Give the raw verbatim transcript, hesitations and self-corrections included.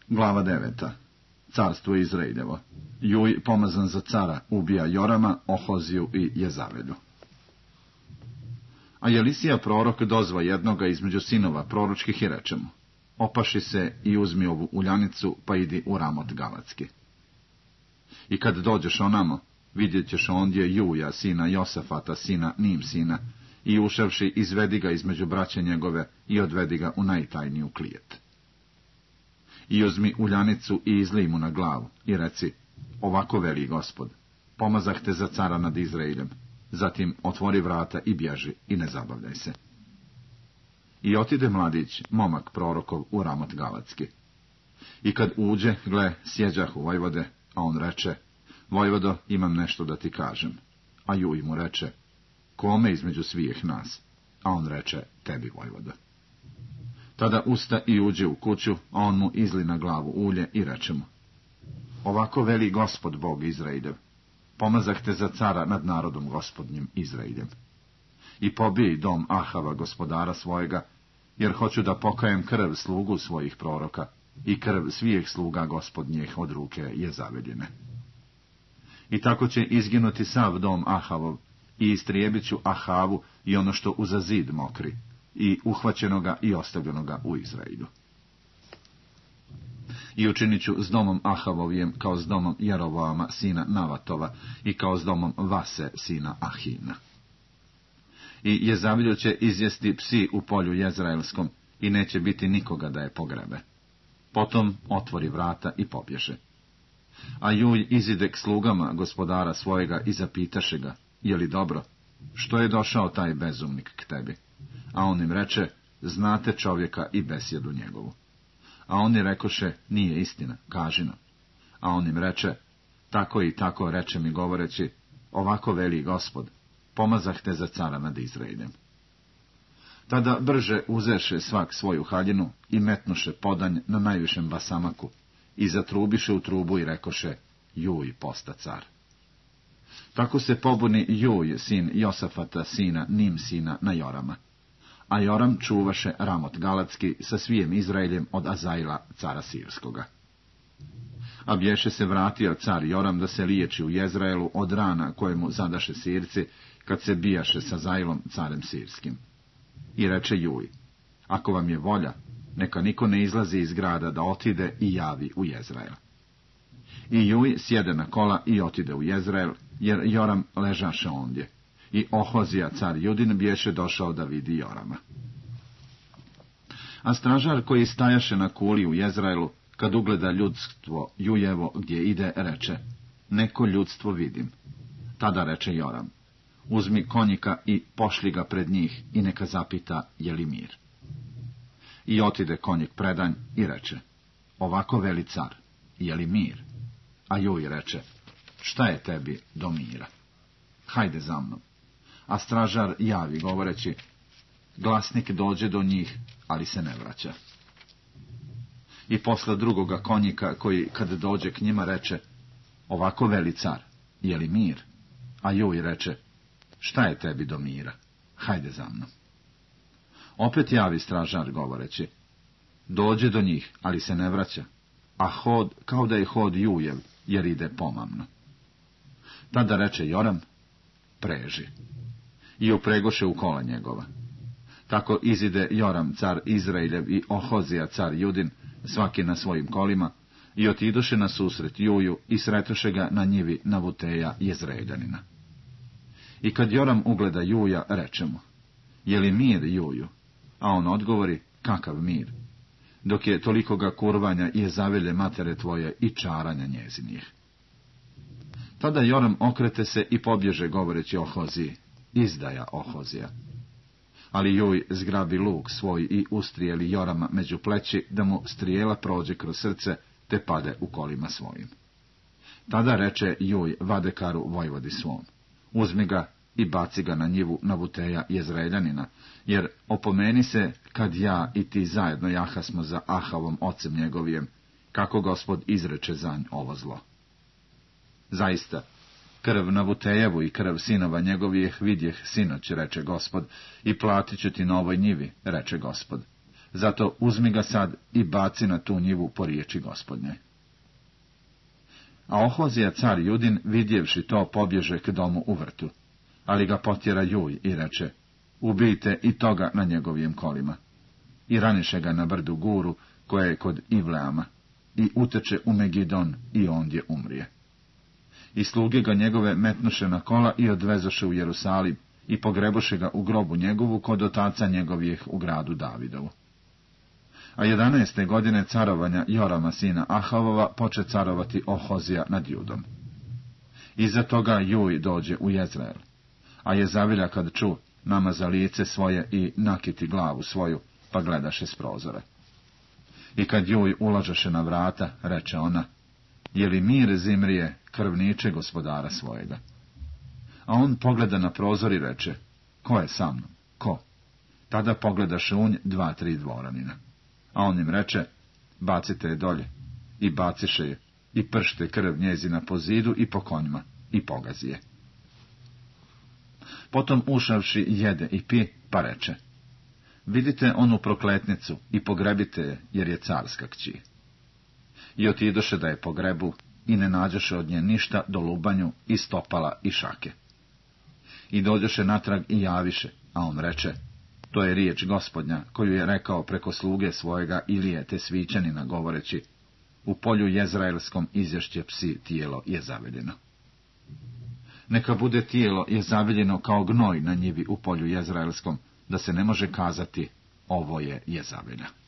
Glava deveta. Carstvo Izraeljevo. Juj, pomazan za cara, ubija Jorama, Ohoziju i Jezavelju. A Jelisija prorok dozva jednoga između sinova proročkih i reče mu: opaši se i uzmi ovu uljanicu, pa idi u Ramot Galatski. I kad dođeš onamo, vidjet ćeš ondje Juja, sina Josafata, sina Nimsina, i ušavši izvedi ga između braće njegove i odvedi ga u najtajniju klijet. I uzmi uljanicu i izlij mu na glavu i reci: ovako veli Gospod, pomazah te za cara nad Izraeljem, zatim otvori vrata i bježi i ne zabavljaj se. I otide mladić, momak prorokov, u Ramot Galatski. I kad uđe, gle, sjeđah u vojvode, a on reče: vojvodo, imam nešto da ti kažem. A Juj mu reče: kome između svih nas? A on reče: tebi, vojvodo. Tada usta i uđe u kuću, a on mu izli na glavu ulje i reče mu: ovako veli Gospod Bog Izraeljev, pomazah te za cara nad narodom Gospodnjim Izraeljem. I pobij dom Ahava, gospodara svojega, jer hoću da pokajem krv slugu svojih proroka i krv svih sluga Gospodnjih od ruke Jezaveljine. I tako će izginuti sav dom Ahavov, i istrijebit ću Ahavu i ono što uza zid mokri, i uhvaćenoga i ostavljenoga u Izraelju. I učinit ću s domom Ahavovijem kao s domom Jeroboama sina Navatova i kao s domom Vase sina Ahina. I Jezavelju će izjesti psi u polju jezraelskom i neće biti nikoga da je pogrebe. Potom otvori vrata i pobježe. A Juj izide k slugama gospodara svojega i zapitaše ga: je li dobro? Što je došao taj bezumnik k tebi? A on im reče: znate čovjeka i besjedu njegovu. A oni rekoše: nije istina, kaži nam. A on im reče: tako i tako reče mi govoreći: ovako veli Gospod, pomazah te za cara nad Izraeljem. Tada brže uzeše svak svoju haljinu i metnuše podanj na najvišem basamaku i zatrubiše u trubu i rekoše: Juj posta car. Tako se pobuni Juj, sin Josafata, sina Nimsina, na Jorama. A Joram čuvaše Ramot Galatski sa svijem Izraeljem od Azajla, cara Sirskoga. A bješe se vratio car Joram da se liječi u Jezraelu od rana kojemu zadaše Sirci, kad se bijaše sa Azajlom, carem Sirskim. I reče Juj: ako vam je volja, neka niko ne izlazi iz grada da otide i javi u Jezrael. I Juj sjede na kola i otide u Jezrael, jer Joram ležaše ondje. I Ohozija, car Judin, bješe došao da vidi Jorama. A stražar koji stajaše na kuli u Jezraelu, kad ugleda ljudstvo Jujevo gdje ide, reče: neko ljudstvo vidim. Tada reče Joram: uzmi konjika i pošli ga pred njih i neka zapita je li mir. I otide konjik predanj i reče: ovako veli car, je li mir? A Juj reče: šta je tebi do mira? Hajde za mnom. A stražar javi govoreći: glasnik dođe do njih, ali se ne vraća. I posle drugoga konjika koji kad dođe k njima reče: ovako veli car, je li mir? A Juj reče: šta je tebi do mira? Hajde za mnom. Opet javi stražar govoreći: dođe do njih, ali se ne vraća, a hod kao da je hod Jujev, jer ide pomamno. Tada reče Joram: preži. I upregoše u kola njegova. Tako izide Joram, car Izraeljev, i Ohozija, car Judin, svaki na svojim kolima, i otidoše na susret Juju i sretoše ga na njivi Navuteja Jezreeljanina. I kad Joram ugleda Juja, reče mu: je li mir, Juju? A on odgovori: kakav mir? Dok je tolikoga kurvanja i Jezavelje matere tvoje i čaranja njezinih. Tada Joram okrete se i pobježe govoreći Ohoziji: izdaja Ohozija. Ali Juj zgrabi luk svoj i ustrijeli Jorama među pleći, da mu strijela prođe kroz srce, te pade u kolima svojim. Tada reče Juj Vadekaru, vojvodi svom: uzmi ga i baci ga na njivu Navuteja Jezreeljanina, jer opomeni se kad ja i ti zajedno jahasmo za Ahavom ocem njegovijem, kako Gospod izreče za nj ovo zlo. Zaista, krv Navutejevu i krv sinova njegovijeh vidjeh sinoć, reče Gospod, i platit ću ti na ovoj njivi, reče Gospod. Zato uzmi ga sad i baci na tu njivu po riječi Gospodnje. A Ohozija car Judin, vidjevši to, pobježe k domu u vrtu, ali ga potjera Juj i reče, ubijte i toga na njegovim kolima. I raniše ga na brdu Guru, koja je kod Ivleama, i uteče u Megidon i ondje umrije. I sluge ga njegove metnuše na kola i odvezoše u Jerusalim, i pogreboše ga u grobu njegovu kod otaca njegovih u gradu Davidovu. A jedanaeste godine carovanja Jorama sina Ahavova poče carovati Ohozija nad Judom. Iza toga Juj dođe u Jezreel, a Jezavilja kad ču, namaza lice svoje i nakiti glavu svoju, pa gledaše s prozora. I kad Juj ulažeše na vrata, reče ona, je li mir Zimrije, krvniče gospodara svojega? A on pogleda na prozor i reče, ko je sa mnom? Ko? Tada pogledaše unj dva, tri dvoranina. A on im reče, bacite je dolje. I baciše je, i pršte krv njezina po zidu i po konjima, i pogazi je. Potom ušavši jede i pi, pa reče, vidite onu prokletnicu i pogrebite je, jer je carska kći. I otidoše da je pogrebu, i ne nađoše od nje ništa do lubanju i stopala i šake. I dođoše natrag i javiše, a on reče, to je riječ Gospodnja, koju je rekao preko sluge svojega Ilije te Svićanina, govoreći, u polju jezraelskom izješće psi tijelo je zaveljeno. Neka bude tijelo je zaveljeno kao gnoj na njivi u polju jezraelskom, da se ne može kazati, ovo je Jezavelja.